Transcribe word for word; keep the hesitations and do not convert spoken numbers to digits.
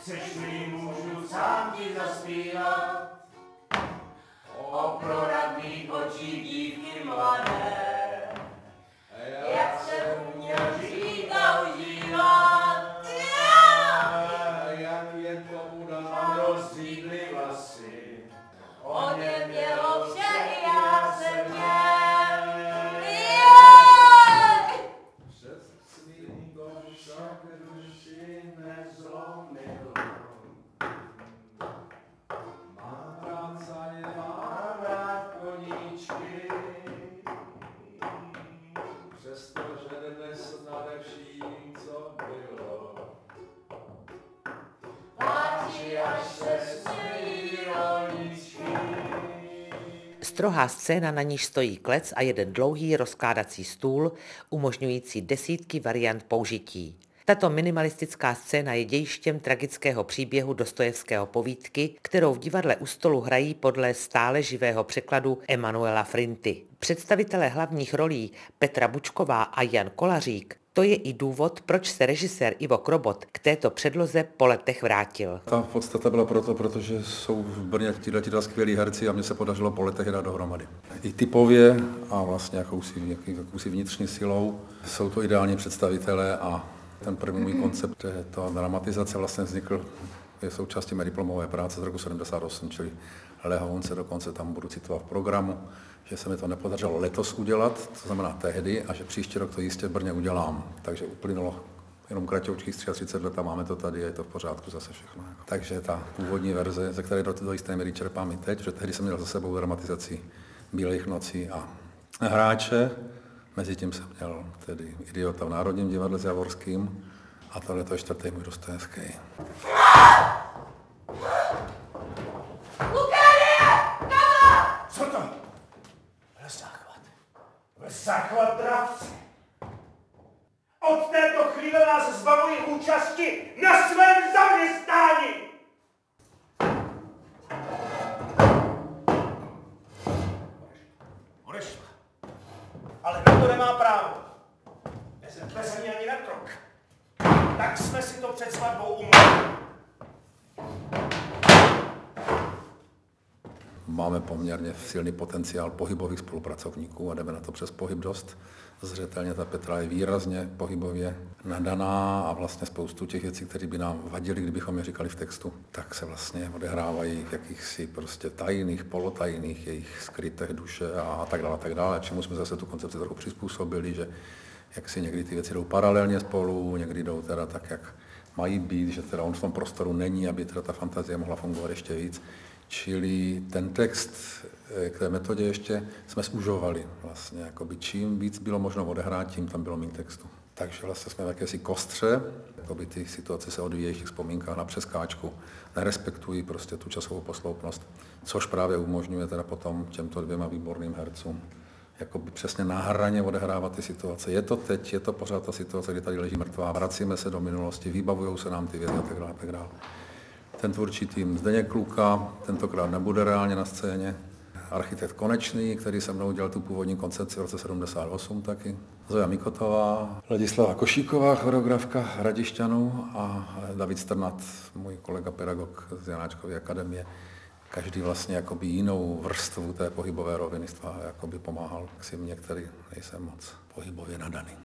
Chceš-li, můžu sám ti zaspívat o proradných očích dívky mladé, jak se uměl žít a užívat, jak je tomu dám rozdřídly vlasy. O něm mělo vše i já jsem měl. Přes svýho však duši nezlomil. Mám rád saně, mám rád koníčky, přestože dnes nade vším, co bylo. Páči, až se smějí rolničky. Strohá scéna, na níž stojí klec a jeden dlouhý rozkládací stůl, umožňující desítky variant použití. Tato minimalistická scéna je dějištěm tragického příběhu Dostojevského povídky, kterou v divadle U stolu hrají podle stále živého překladu Emanuela Frinty. Představitelé hlavních rolí Petra Bučková a Jan Kolařík, to je i důvod, proč se režisér Ivo Krobot k této předloze po letech vrátil. Ta podstata byla proto, protože jsou v Brně tyhle dva skvělí herci a mně se podařilo po letech dát dohromady. I typově a vlastně jakousi, jakousi vnitřní silou jsou to ideální představitelé a ten první můj koncept, ta dramatizace vlastně vznikl, je součástí mé diplomové práce z roku sedmdesát osm, čili Lehonce, dokonce tam budu citovat v programu, že se mi to nepodařilo letos udělat, to znamená tehdy, a že příští rok to jistě v Brně udělám. Takže uplynulo jenom kratoučkých třicet tři let a máme to tady, je to v pořádku zase všechno. Takže ta původní verze, ze které do, do jisté míry čerpám i teď, že tehdy jsem měl za sebou dramatizaci Bílých nocí a Hráče, mezi tím jsem měl tedy Idiota v Národním divadle s Javorským a tohle to je čtvrtý můj Dostojevský. Co to? Záchvat. Záchvat dravce. Od této chvíle vás zbavuji účasti na svém zaměstnání. Odešla. Ale na to nemá právo. Nezepte se mě ani na krok. Tak jsme si to před svatbou umluvili. Máme poměrně silný potenciál pohybových spolupracovníků a jdeme na to přes pohyb dost. Zřetelně ta Petra je výrazně pohybově nadaná a vlastně spoustu těch věcí, které by nám vadily, kdybychom je říkali v textu, tak se vlastně odehrávají v jakýchsi prostě tajných, polotajných jejich skrytech duše a tak dále, a tak dále. Čemu jsme zase tu koncepci trochu přizpůsobili, že jak si někdy ty věci jdou paralelně spolu, někdy jdou teda tak, jak mají být, že teda on v tom prostoru není, aby teda ta fantazie mohla fungovat ještě víc. Čili ten text k té metodě ještě jsme zužovali vlastně, jakoby čím víc bylo možno odehrát, tím tam bylo méně textu. Takže vlastně jsme v jakési kostře, jakoby ty situace se odvíjejí v těch vzpomínkách na přeskáčku, nerespektují prostě tu časovou posloupnost, což právě umožňuje teda potom těmto dvěma výborným hercům jakoby přesně na hraně odehrávat ty situace. Je to teď, je to pořád ta situace, kdy tady leží mrtvá, vracíme se do minulosti, vybavujou se nám ty věci a tak dále, tak dále. Ten tvůrčí tým Zdeněk Kluka tentokrát nebude reálně na scéně. Architekt Konečný, který se mnou dělal tu původní koncepci v roce sedmdesát osm taky. Zoja Mikotová, Ladislava Košíková, choreografka Hradišťanů a David Strnad, můj kolega pedagog z Janáčkovy akademie. Každý vlastně jakoby jinou vrstvu té pohybové roviny jakoby pomáhal, si mě, který nejsem moc pohybově nadaný.